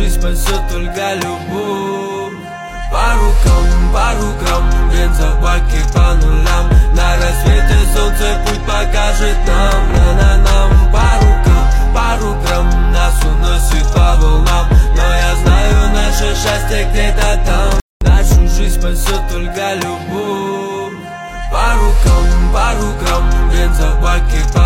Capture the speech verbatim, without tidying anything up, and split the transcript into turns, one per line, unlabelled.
жизнь спасет только любовь. По рукам, пару грамм, бензобаки по нулям. На рассвете солнце путь покажет нам, на-на-нам. По рукам, пару грамм, нас уносит по волнам. Но я знаю, наше счастье где-то там. Нашу жизнь спасет только любовь. По рукам, пару грамм, бензобаки по